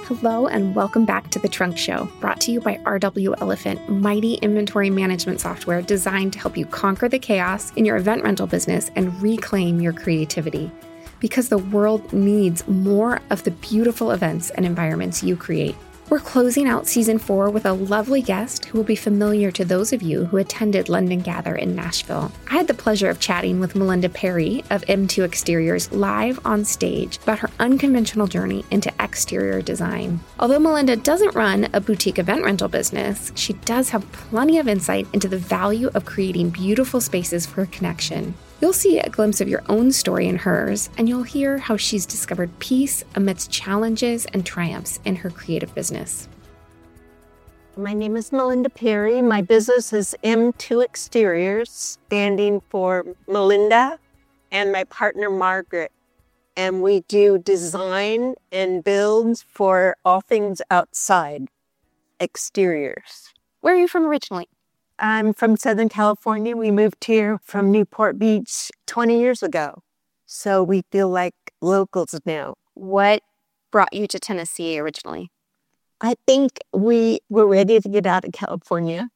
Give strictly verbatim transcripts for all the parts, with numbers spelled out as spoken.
Hello and welcome back to The Trunk Show, brought to you by R W Elephant, mighty inventory management software designed to help you conquer the chaos in your event rental business and reclaim your creativity. Because the world needs more of the beautiful events and environments you create. We're closing out season four with a lovely guest who will be familiar to those of you who attended London Gather in Nashville. I had the pleasure of chatting with Melinda Perry of M two Exteriors live on stage about her unconventional journey into exterior design. Although Melinda doesn't run a boutique event rental business, she does have plenty of insight into the value of creating beautiful spaces for connection. You'll see a glimpse of your own story in hers, and you'll hear how she's discovered peace amidst challenges and triumphs in her creative business. My name is Melinda Perry. My business is M two Exteriors, standing for Melinda and my partner Margaret. And we do design and build for all things outside, exteriors. Where are you from originally? I'm from Southern California. We moved here from Newport Beach twenty years ago. So we feel like locals now. What brought you to Tennessee originally? I think we were ready to get out of California.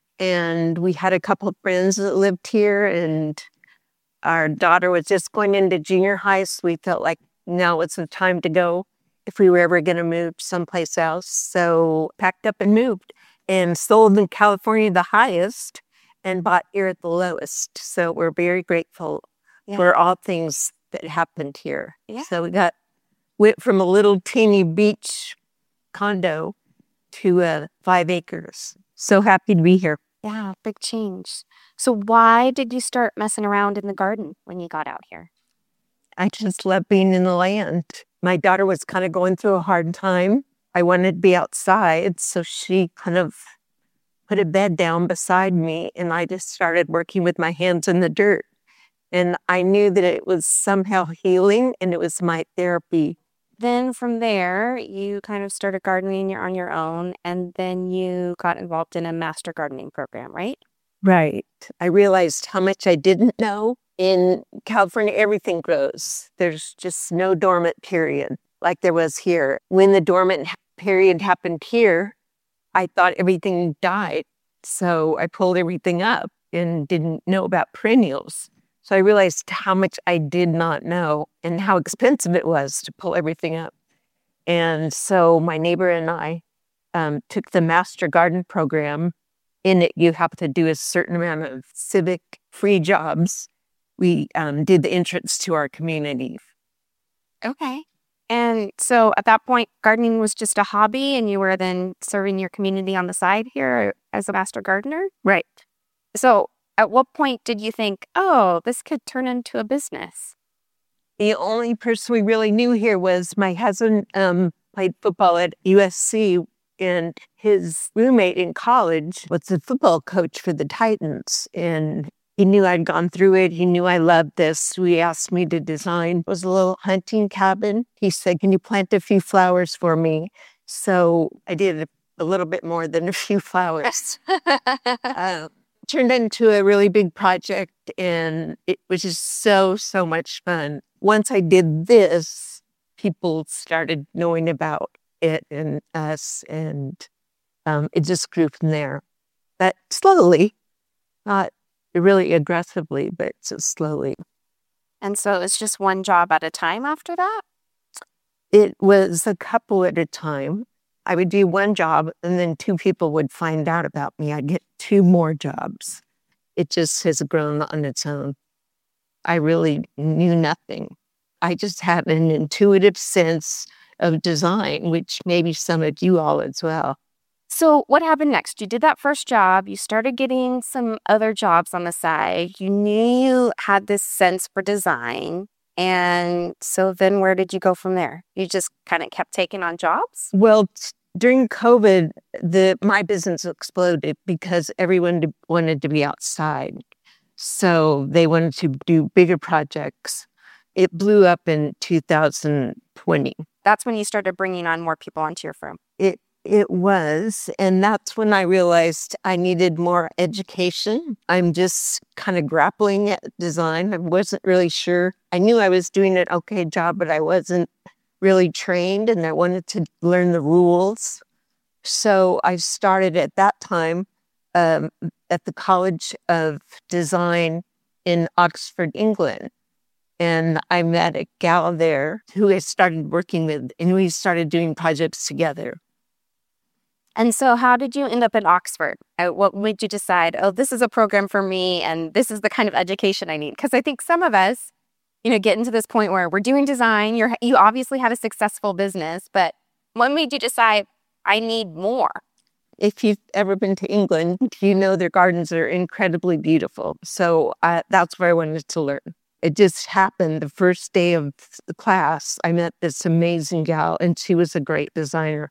And we had a couple of friends that lived here. And our daughter was just going into junior high. So we felt like now was the time to go if we were ever going to move someplace else. So packed up and moved. And sold in California the highest and bought here at the lowest. So we're very grateful yeah. for all things that happened here. Yeah. So we got went from a little teeny beach condo to uh, five acres. So happy to be here. Yeah, big change. So why did you start messing around in the garden when you got out here? I just love being in the land. My daughter was kind of going through a hard time. I wanted to be outside, so she kind of put a bed down beside me, and I just started working with my hands in the dirt. And I knew that it was somehow healing, and it was my therapy. Then from there, you kind of started gardening on your own, and then you got involved in a master gardening program, right? Right. I realized how much I didn't know. In California, everything grows. There's just no dormant period like there was here. When the dormant period happened here, I thought everything died. So I pulled everything up and didn't know about perennials. So I realized how much I did not know and how expensive it was to pull everything up. And so my neighbor and I um, took the Master Garden program. In it, you have to do a certain amount of civic free jobs. We um, did the entrance to our community. Okay. And so at that point, gardening was just a hobby and you were then serving your community on the side here as a master gardener? Right. So at what point did you think, oh, this could turn into a business? The only person we really knew here was my husband um, played football at U S C, and his roommate in college was the football coach for the Titans. And he knew I'd gone through it. He knew I loved this. So he asked me to design. It was a little hunting cabin. He said, can you plant a few flowers for me? So I did a, a little bit more than a few flowers. uh, turned into a really big project, and it was just so, so much fun. Once I did this, people started knowing about it and us, and um, it just grew from there. But slowly, not really aggressively, but just slowly. And so it's just one job at a time after that? It was a couple at a time. I would do one job and then two people would find out about me. I'd get two more jobs. It just has grown on its own. I really knew nothing. I just had an intuitive sense of design, which maybe some of you all as well. So what happened next? You did that first job. You started getting some other jobs on the side. You knew you had this sense for design. And so then where did you go from there? You just kind of kept taking on jobs? Well, t- during COVID, the my business exploded because everyone d- wanted to be outside. So they wanted to do bigger projects. It blew up in two thousand twenty. That's when you started bringing on more people onto your firm. It It was, and that's when I realized I needed more education. I'm just kind of grappling at design. I wasn't really sure. I knew I was doing an okay job, but I wasn't really trained and I wanted to learn the rules. So I started at that time um, at the College of Design in Oxford, England. And I met a gal there who I started working with, and we started doing projects together. And so how did you end up in Oxford? Uh, What made you decide, oh, this is a program for me and this is the kind of education I need? Because I think some of us, you know, get into this point where we're doing design. You're, you obviously have a successful business, but what made you decide I need more? If you've ever been to England, you know their gardens are incredibly beautiful. So uh, that's where I wanted to learn. It just happened the first day of the class. I met this amazing gal, and she was a great designer.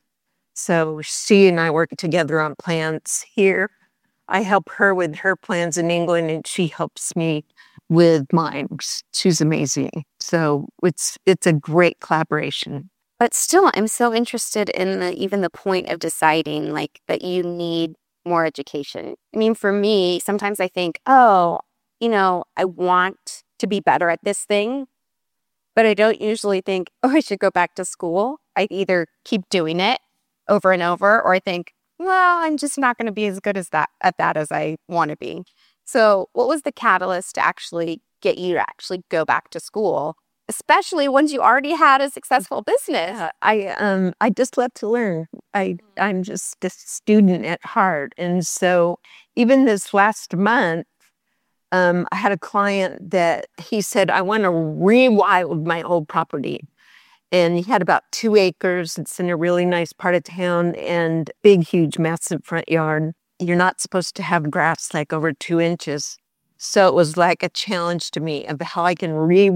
So she and I worked together on plans here. I help her with her plans in England, and she helps me with mine. She's amazing. So it's it's a great collaboration. But still, I'm so interested in the, even the point of deciding like that you need more education. I mean, for me, sometimes I think, oh, you know, I want to be better at this thing, but I don't usually think, oh, I should go back to school. I either keep doing it over and over, or I think, well, I'm just not going to be as good as that at that as I want to be. So what was the catalyst to actually get you to actually go back to school, especially once you already had a successful business? Yeah, I um I just love to learn. I I'm just a student at heart, and so even this last month, um, I had a client that he said, I want to rewild my old property. And he had about two acres. It's in a really nice part of town and big, huge, massive front yard. You're not supposed to have grass like over two inches. So it was like a challenge to me of how I can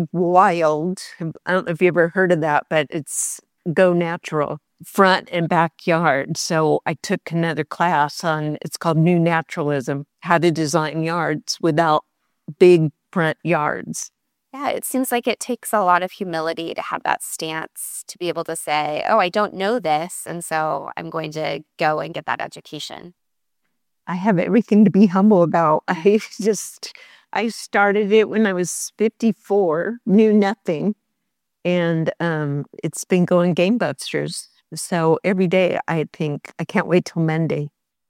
rewild. I don't know if you ever heard of that, but it's go natural, front and backyard. So I took another class on, it's called New Naturalism, how to design yards without big front yards. Yeah, it seems like it takes a lot of humility to have that stance, to be able to say, oh, I don't know this, and so I'm going to go and get that education. I have everything to be humble about. I just, I started it when I was fifty-four, knew nothing, and um, it's been going gangbusters. So every day I think, I can't wait till Monday.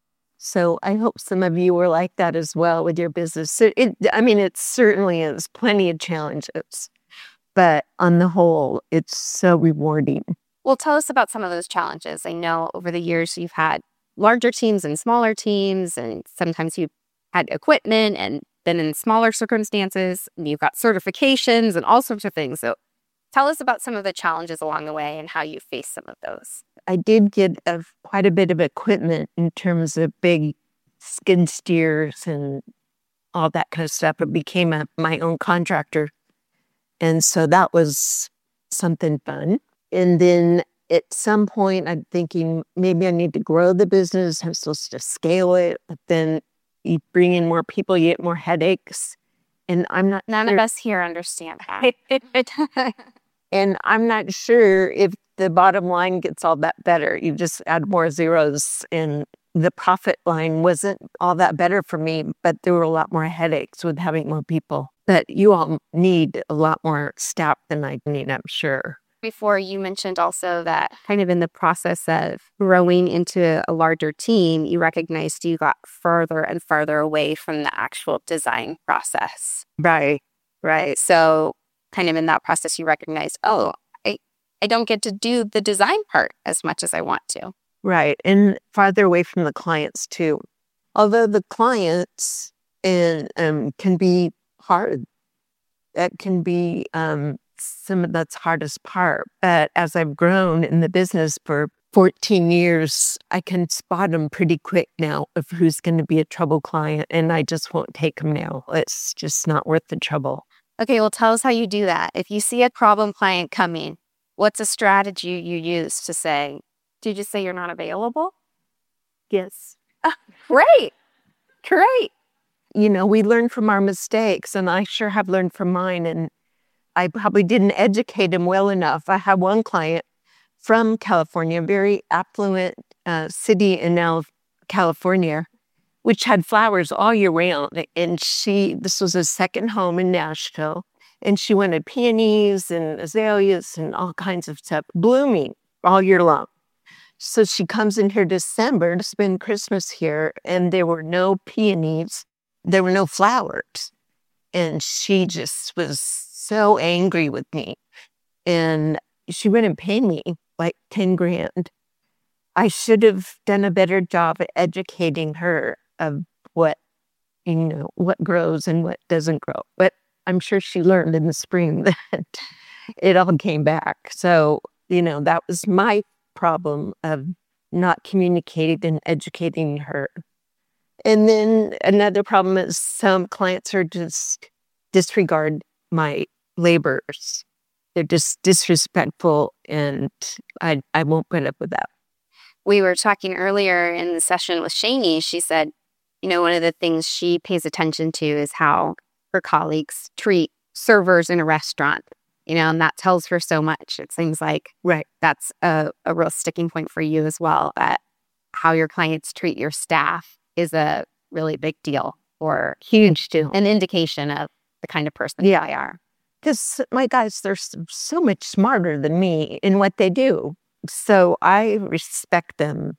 So I hope some of you are like that as well with your business. So it, I mean, it certainly is plenty of challenges, but on the whole, it's so rewarding. Well, tell us about some of those challenges. I know over the years you've had larger teams and smaller teams, and sometimes you've had equipment and then in smaller circumstances, and you've got certifications and all sorts of things. So tell us about some of the challenges along the way and how you face some of those. I did get a, quite a bit of equipment in terms of big skid steers and all that kind of stuff. It became a, my own contractor. And so that was something fun. And then at some point, I'm thinking maybe I need to grow the business. I'm supposed to scale it. But then you bring in more people, you get more headaches. And I'm not None sure. of us here understand that. And I'm not sure if the bottom line gets all that better. You just add more zeros, and the profit line wasn't all that better for me, but there were a lot more headaches with having more people. But you all need a lot more staff than I need, I'm sure. Before, you mentioned also that kind of in the process of growing into a larger team, you recognized you got further and further away from the actual design process. Right, right. So kind of in that process, you recognized, oh, I, I don't get to do the design part as much as I want to. Right. And farther away from the clients too. Although the clients and um, can be hard. That can be um, some of that's hardest part. But as I've grown in the business for fourteen years, I can spot them pretty quick now of who's going to be a trouble client. And I just won't take them now. It's just not worth the trouble. Okay, well, tell us how you do that. If you see a problem client coming, what's a strategy you use to say, did you just say you're not available? Yes. Ah, great. Great. You know, we learn from our mistakes, and I sure have learned from mine. And I probably didn't educate him well enough. I had one client from California, a very affluent uh, city in now California, which had flowers all year round. And she, this was a second home in Nashville. And she wanted peonies and azaleas and all kinds of stuff blooming all year long. So she comes in here December to spend Christmas here, and there were no peonies. There were no flowers. And she just was so angry with me. And she wouldn't pay me like ten grand. I should have done a better job at educating her of what, you know, what grows and what doesn't grow. But I'm sure she learned in the spring that it all came back. So, you know, that was my problem of not communicating and educating her. And then another problem is some clients are just disregard my laborers. They're just disrespectful, and I I won't put up with that. We were talking earlier in the session with Shani. She said, you know, one of the things she pays attention to is how her colleagues treat servers in a restaurant, you know, and that tells her so much. It seems like right. that's a, a real sticking point for you as well, that how your clients treat your staff is a really big deal, or huge deal, an indication of the kind of person yeah. they are. Because my guys, they're so much smarter than me in what they do. So I respect them.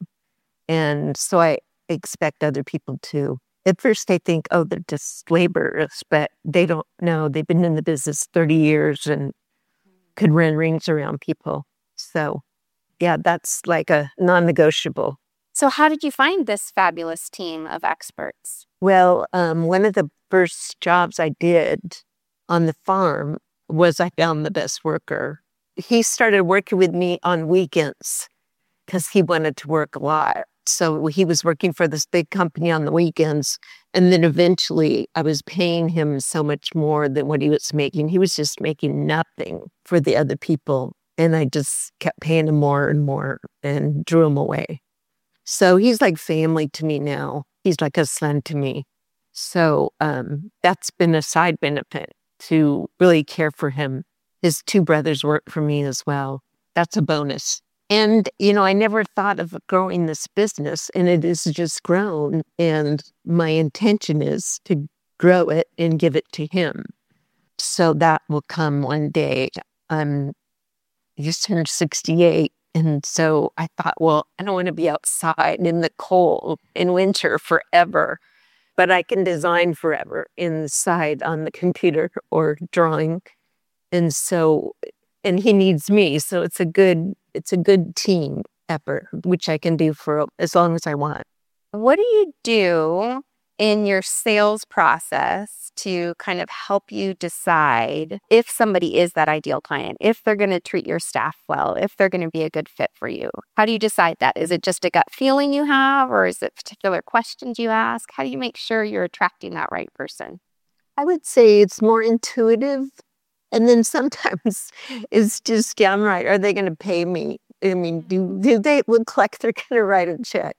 And so I expect other people to. At first they think, oh, they're just laborers, but they don't know. They've been in the business thirty years and could run rings around people. So yeah, that's like a non-negotiable. So how did you find this fabulous team of experts? Well, um, one of the first jobs I did on the farm was I found the best worker. He started working with me on weekends because he wanted to work a lot. So he was working for this big company on the weekends. And then eventually I was paying him so much more than what he was making. He was just making nothing for the other people. And I just kept paying him more and more and drew him away. So he's like family to me now. He's like a son to me. So um, that's been a side benefit to really care for him. His two brothers work for me as well. That's a bonus. And, you know, I never thought of growing this business, and it has just grown. And my intention is to grow it and give it to him. So that will come one day. I'm just turned sixty-eight. And so I thought, well, I don't want to be outside in the cold in winter forever, but I can design forever inside on the computer or drawing. And so, and he needs me. So it's a good, it's a good team effort, which I can do for as long as I want. What do you do in your sales process to kind of help you decide if somebody is that ideal client, if they're going to treat your staff well, if they're going to be a good fit for you? How do you decide that? Is it just a gut feeling you have, or is it particular questions you ask? How do you make sure you're attracting that right person? I would say it's more intuitive. And then sometimes it's just downright, are they going to pay me? I mean, do, do they look like they're going to write a check?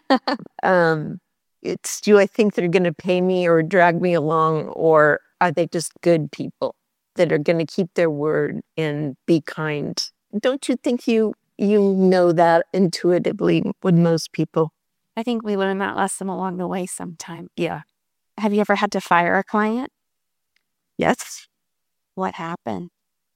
um, it's, do I think they're going to pay me or drag me along, or are they just good people that are going to keep their word and be kind? Don't you think you you know that intuitively with most people? I think we learn that lesson along the way sometime. Yeah. Have you ever had to fire a client? Yes. What happened?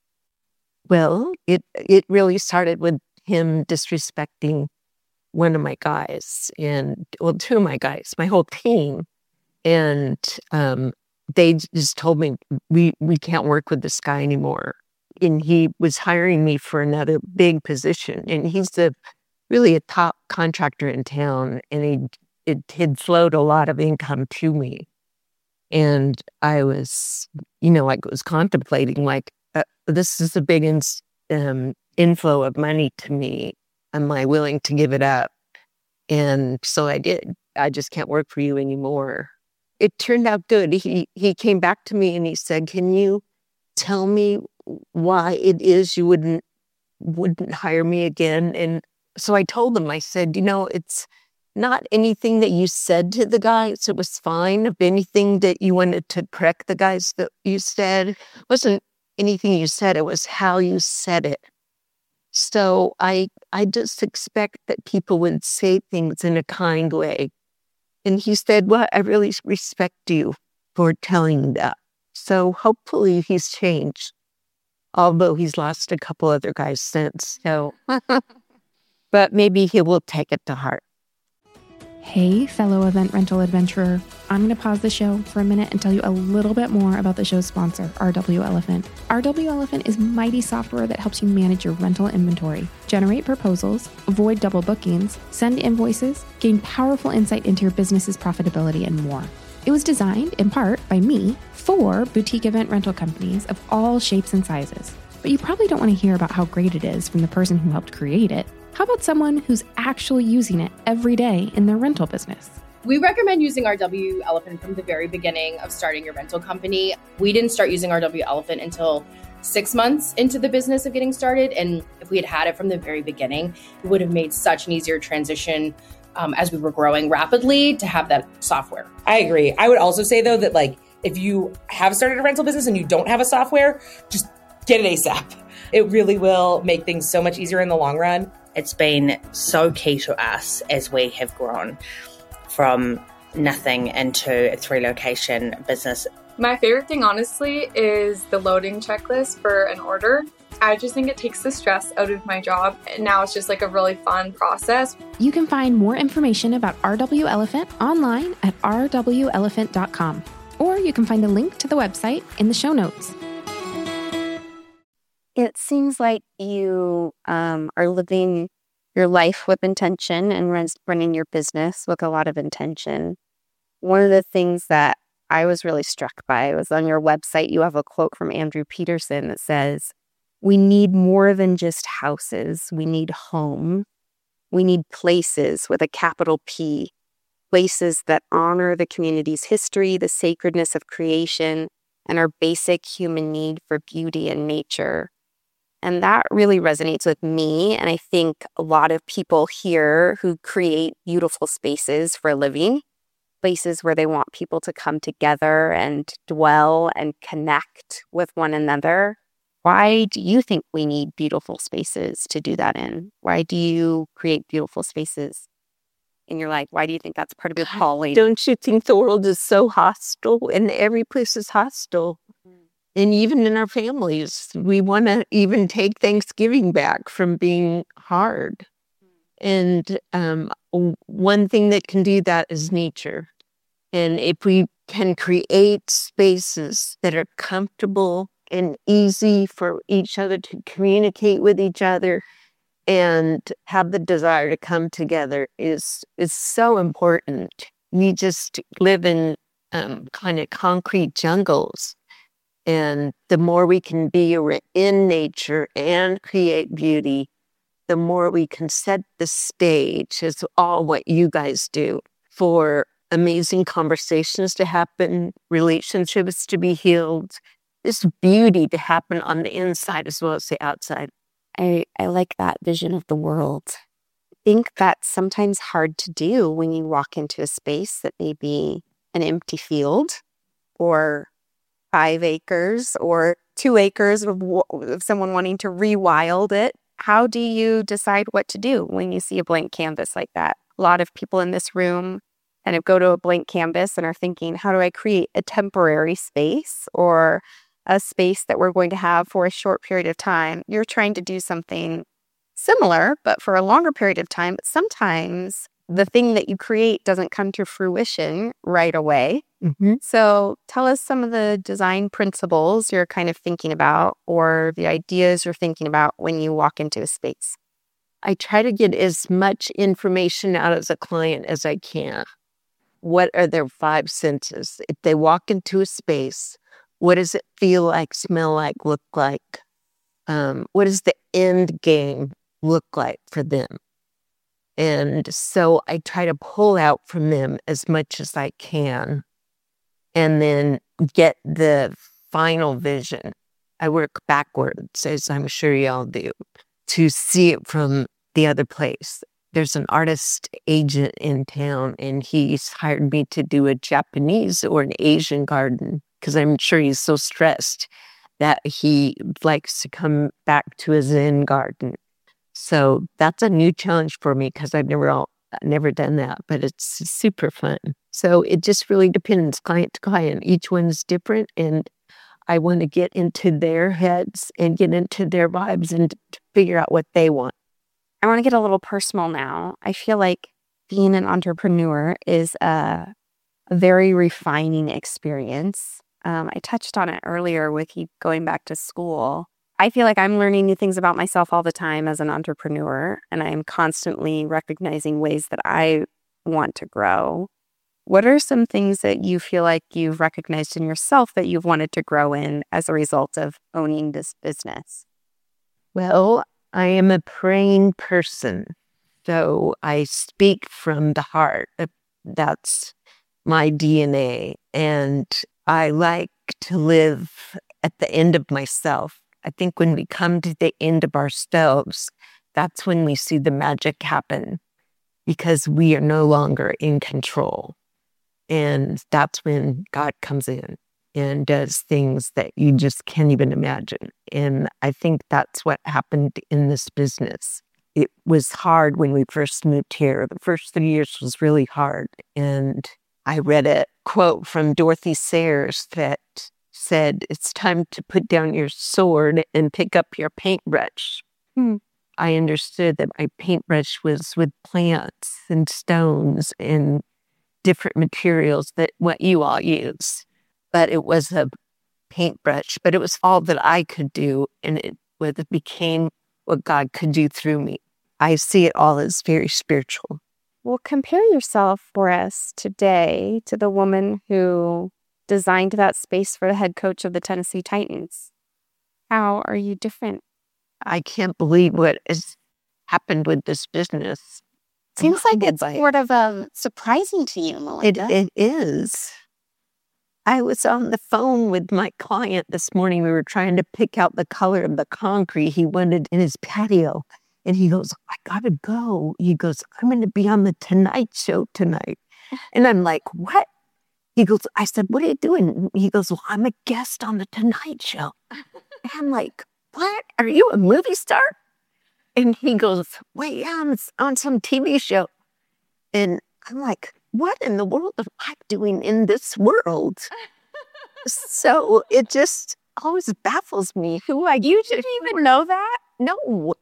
Well, it it really started with him disrespecting one of my guys, and well, two of my guys, my whole team, and um, they just told me we we can't work with this guy anymore. And he was hiring me for another big position, and he's a really a top contractor in town, and he it had flowed a lot of income to me. And I was, you know, like was contemplating, like, uh, this is a big in, um, inflow of money to me. Am I willing to give it up? And so I did. I just can't work for you anymore. It turned out good. He he came back to me and he said, "Can you tell me why it is you wouldn't wouldn't hire me again?" And so I told him. I said, "You know, it's not anything that you said to the guys. It was fine. If anything that you wanted to correct the guys that you said, it wasn't anything you said. It was how you said it. So I I just expect that people would say things in a kind way." And he said, "Well, I really respect you for telling that." So hopefully he's changed, although he's lost a couple other guys since. So, but maybe he will take it to heart. Hey, fellow event rental adventurer. I'm going to pause the show for a minute and tell you a little bit more about the show's sponsor, R W Elephant. R W Elephant is mighty software that helps you manage your rental inventory, generate proposals, avoid double bookings, send invoices, gain powerful insight into your business's profitability, and more. It was designed, in part, by me for boutique event rental companies of all shapes and sizes. But you probably don't want to hear about how great it is from the person who helped create it. How about someone who's actually using it every day in their rental business? We recommend using R W Elephant from the very beginning of starting your rental company. We didn't start using R W Elephant until six months into the business of getting started. And if we had had it from the very beginning, it would have made such an easier transition um, as we were growing rapidly to have that software. I agree. I would also say, though, that like if you have started a rental business and you don't have a software, just get it ASAP. It really will make things so much easier in the long run. It's been so key to us as we have grown from nothing into a three-location business. My favorite thing, honestly, is the loading checklist for an order. I just think it takes the stress out of my job, and now it's just like a really fun process. You can find more information about R W Elephant online at r w elephant dot com, or you can find a link to the website in the show notes. It seems like you um, are living your life with intention and run, running your business with a lot of intention. One of the things that I was really struck by was on your website, you have a quote from Andrew Peterson that says, "We need more than just houses. We need home. We need places with a capital P, places that honor the community's history, the sacredness of creation, and our basic human need for beauty and nature." And that really resonates with me. And I think a lot of people here who create beautiful spaces for a living, places where they want people to come together and dwell and connect with one another. Why do you think we need beautiful spaces to do that in? Why do you create beautiful spaces in your life? Why do you think that's part of your calling? Don't you think the world is so hostile and every place is hostile? And even in our families, we want to even take Thanksgiving back from being hard. And um, one thing that can do that is nature. And if we can create spaces that are comfortable and easy for each other to communicate with each other and have the desire to come together is, is so important. We just live in um, kind of concrete jungles. And the more we can be in nature and create beauty, the more we can set the stage, is all what you guys do, for amazing conversations to happen, relationships to be healed, this beauty to happen on the inside as well as the outside. I, I like that vision of the world. I think that's sometimes hard to do when you walk into a space that may be an empty field or five acres or two acres of, of someone wanting to rewild it. How do you decide what to do when you see a blank canvas like that? A lot of people in this room kind of go to a blank canvas and are thinking, how do I create a temporary space or a space that we're going to have for a short period of time? You're trying to do something similar, but for a longer period of time. But sometimes the thing that you create doesn't come to fruition right away. Mm-hmm. So tell us some of the design principles you're kind of thinking about, or the ideas you're thinking about when you walk into a space. I try to get as much information out of the client as I can. What are their five senses? If they walk into a space, what does it feel like, smell like, look like? Um, what does the end game look like for them? And so I try to pull out from them as much as I can and then get the final vision. I work backwards, as I'm sure y'all do, to see it from the other place. There's an artist agent in town, and he's hired me to do a Japanese or an Asian garden because I'm sure he's so stressed that he likes to come back to a Zen garden. So that's a new challenge for me because I've never all, never done that, but it's super fun. So it just really depends client to client. Each one's different, and I want to get into their heads and get into their vibes and to figure out what they want. I want to get a little personal now. I feel like being an entrepreneur is a, a very refining experience. Um, I touched on it earlier with you going back to school. I feel like I'm learning new things about myself all the time as an entrepreneur, and I'm constantly recognizing ways that I want to grow. What are some things that you feel like you've recognized in yourself that you've wanted to grow in as a result of owning this business? Well, I am a praying person, so I speak from the heart. That's my D N A, and I like to live at the end of myself. I think when we come to the end of ourselves, that's when we see the magic happen, because we are no longer in control. And that's when God comes in and does things that you just can't even imagine. And I think that's what happened in this business. It was hard when we first moved here. The first three years was really hard. And I read a quote from Dorothy Sayers that said, "It's time to put down your sword and pick up your paintbrush." Hmm. I understood that my paintbrush was with plants and stones and different materials that what you all use. But it was a paintbrush, but it was all that I could do, and it, it became what God could do through me. I see it all as very spiritual. Well, compare yourself for us today to the woman who designed that space for the head coach of the Tennessee Titans. How are you different? I can't believe what has happened with this business. Seems like it's sort of um, surprising to you, Melinda. It, it is. I was on the phone with my client this morning. We were trying to pick out the color of the concrete he wanted in his patio. And he goes, "I gotta go." He goes, "I'm going to be on the Tonight Show tonight." And I'm like, "What?" He goes, I said, "What are you doing?" He goes, "Well, I'm a guest on the Tonight Show." And I'm like, "What? Are you a movie star?" And he goes, "Wait, yeah, I'm on some T V show." And I'm like, what in the world am I doing in this world? So it just always baffles me who I You didn't even know that? No.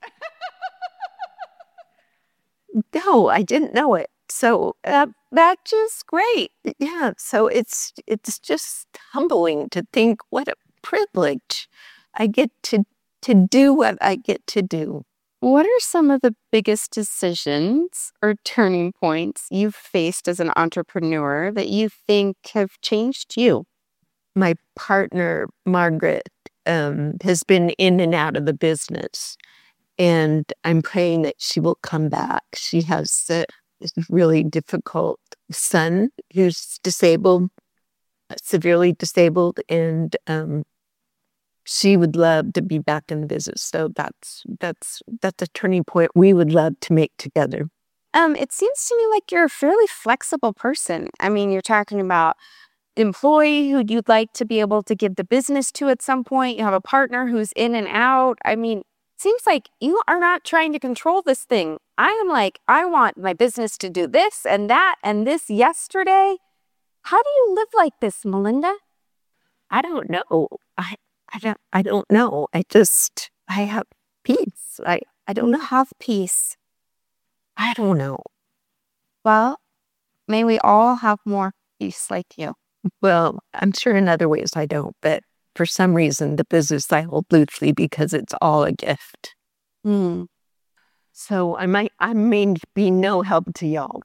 No, I didn't know it. So uh, That's just great. yeah, so it's it's just humbling to think what a privilege I get to to do what I get to do. What are some of the biggest decisions or turning points you've faced as an entrepreneur that you think have changed you? My partner, Margaret, um, has been in and out of the business, and I'm praying that she will come back. She has a really difficult son who's disabled, severely disabled, and um, she would love to be back in the business. So that's that's that's a turning point we would love to make together. Um, it seems to me like you're a fairly flexible person. I mean, you're talking about employee who you'd like to be able to give the business to at some point. You have a partner who's in and out. I mean, seems like you are not trying to control this thing. I am like, I want my business to do this and that and this yesterday. How do you live like this, Melinda? I don't know. I I don't I don't know. I just I have peace. I I don't know. Have peace. I don't know. Well, may we all have more peace like you. Well, I'm sure in other ways I don't, but for some reason the business I hold loosely because it's all a gift. Mm. So I might I may be no help to y'all.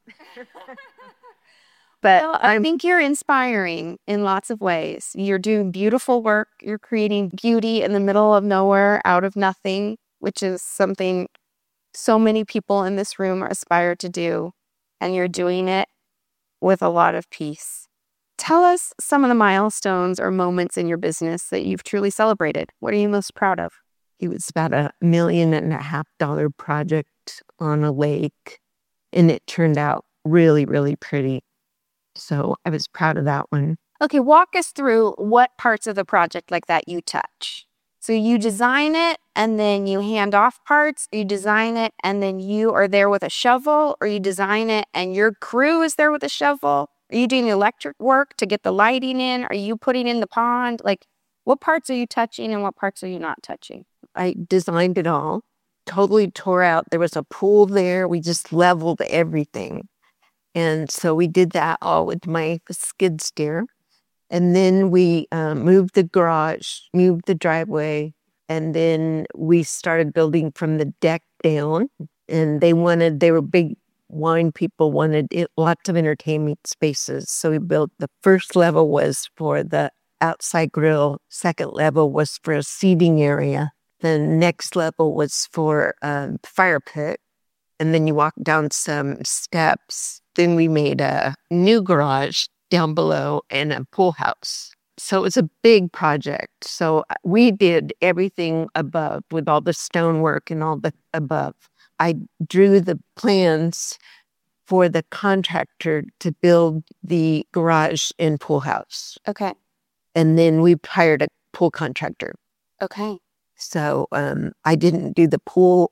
But Well, I I'm think you're inspiring in lots of ways. You're doing beautiful work. You're creating beauty in the middle of nowhere, out of nothing, which is something so many people in this room aspire to do. And you're doing it with a lot of peace. Tell us some of the milestones or moments in your business that you've truly celebrated. What are you most proud of? it was about a million and a half dollar project on a lake, and it turned out really, really pretty. So I was proud of that one. Okay, walk us through what parts of the project like that you touch. So you design it and then you hand off parts, you design it and then you are there with a shovel, or you design it and your crew is there with a shovel. Are you doing the electric work to get the lighting in? Are you putting in the pond? Like, What parts are you touching and what parts are you not touching? I designed it all, totally tore out. There was a pool there. We just leveled everything. And so we did that all with my skid steer. And then we um, moved the garage, moved the driveway, and then we started building from the deck down. And they wanted, they were big wine people, wanted it, lots of entertainment spaces. So we built, the first level was for the outside grill. Second level was for a seating area. The next level was for a fire pit. And then you walk down some steps. Then we made a new garage down below and a pool house. So it was a big project. So we did everything above with all the stonework and all the above. I drew the plans for the contractor to build the garage and pool house. Okay. And then we hired a pool contractor. Okay. So um, I didn't do the pool,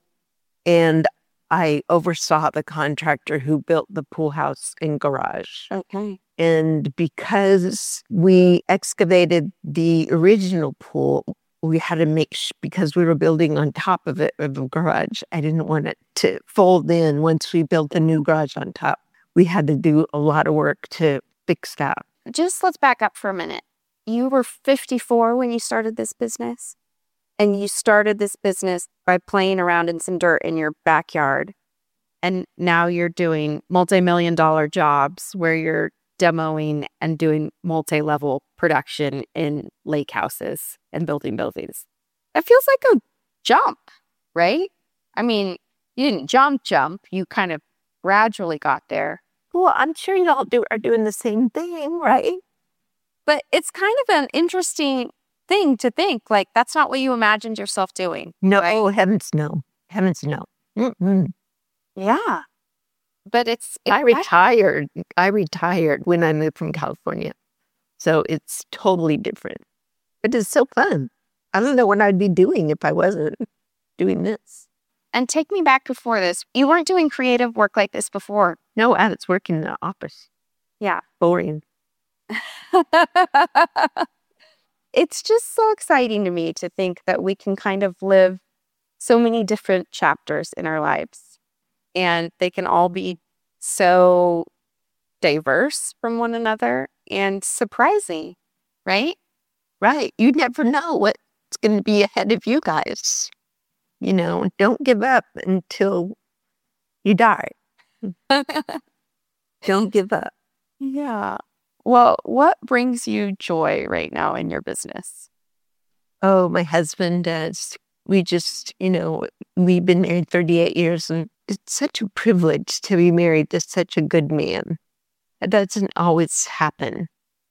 and I oversaw the contractor who built the pool house and garage. Okay. And because we excavated the original pool, we had to make, sh- because we were building on top of it, of a garage, I didn't want it to fold in once we built a new garage on top. We had to do a lot of work to fix that. Just let's back up for a minute. You were fifty-four when you started this business, and you started this business by playing around in some dirt in your backyard. And now you're doing multi-million dollar jobs where you're demoing and doing multi-level production in lake houses and building buildings. That feels like a jump, right? I mean, you didn't jump, jump. You kind of gradually got there. Well, I'm sure you all do, are doing the same thing, right? But it's kind of an interesting thing to think, like, that's not what you imagined yourself doing. No, right? oh, heavens no. Heavens no. Mm-mm. Yeah. But it's... I retired. I retired when I moved from California. So it's totally different. But it's so fun. I don't know what I'd be doing if I wasn't doing this. And take me back before this. You weren't doing creative work like this before. No, I was working in the office. Yeah. Boring. It's just so exciting to me to think that we can kind of live so many different chapters in our lives. And they can all be so diverse from one another and surprising, right? Right. You never know what's going to be ahead of you guys. You know, don't give up until you die. Don't give up. Yeah. Well, what brings you joy right now in your business? Oh, my husband does. We just, you know, we've been married thirty-eight years, and it's such a privilege to be married to such a good man. That doesn't always happen.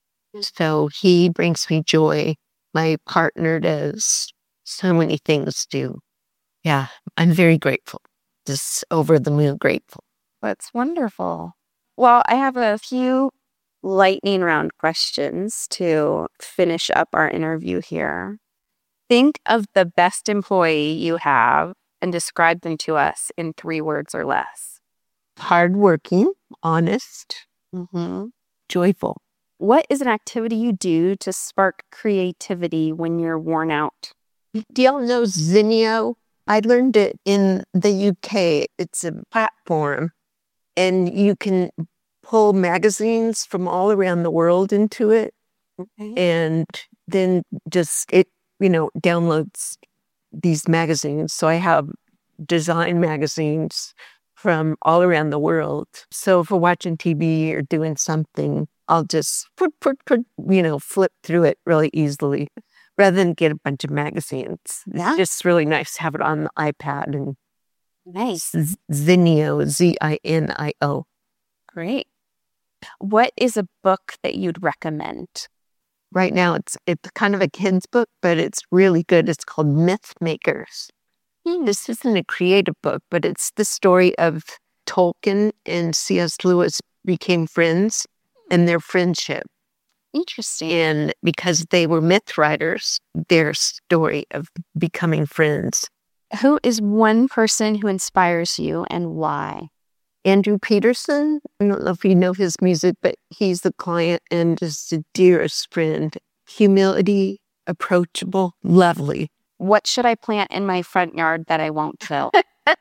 So he brings me joy. My partner does. So many things do. Yeah, I'm very grateful. Just over the moon grateful. That's wonderful. Well, I have a few lightning round questions to finish up our interview here. Think of the best employee you have and describe them to us in three words or less. Hardworking, honest, Mm-hmm. joyful. What is an activity you do to spark creativity when you're worn out? Do y'all know Zinio? I learned it in the U K. It's a platform, and you can pull magazines from all around the world into it, Okay. and then just it, you know, downloads these magazines. So I have design magazines from all around the world. So if we're watching T V or doing something, I'll just put, put, put, you know, flip through it really easily rather than get a bunch of magazines. Yeah. It's just really nice to have it on the iPad. And Nice. Z- Zinio, Z I N I O. Great. What is a book that you'd recommend? Right now, it's it's kind of a kid's book, but it's really good. It's called Myth Makers. This isn't a creative book, but it's the story of Tolkien and C S Lewis became friends and their friendship. Interesting. And because they were myth writers, their story of becoming friends. Who is one person who inspires you and why? Andrew Peterson, I don't know if you know his music, but he's the client and just the dearest friend. Humility, approachable, lovely. What should I plant in my front yard that I won't kill?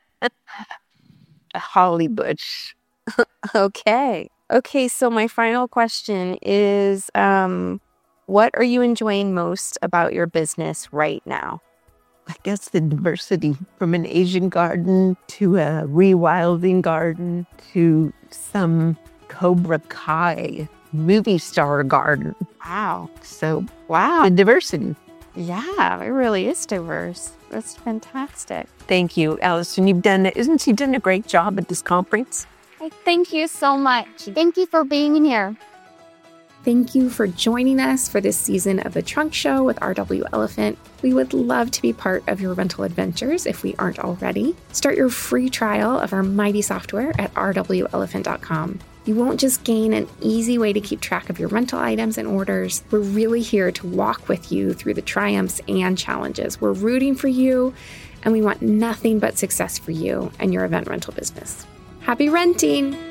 A holly bush. Okay. Okay, so my final question is, um, what are you enjoying most about your business right now? I guess the diversity from an Asian garden to a rewilding garden to some Cobra Kai movie star garden. Wow. So, Wow. the diversity. Yeah, it really is diverse. That's fantastic. Thank you, Allison. You've done, isn't she done a great job at this conference? Thank you so much. Thank you for being here. Thank you for joining us for this season of The Trunk Show with R W Elephant. We would love to be part of your rental adventures if we aren't already. Start your free trial of our mighty software at r w elephant dot com. You won't just gain an easy way to keep track of your rental items and orders. We're really here to walk with you through the triumphs and challenges. We're rooting for you, and we want nothing but success for you and your event rental business. Happy renting!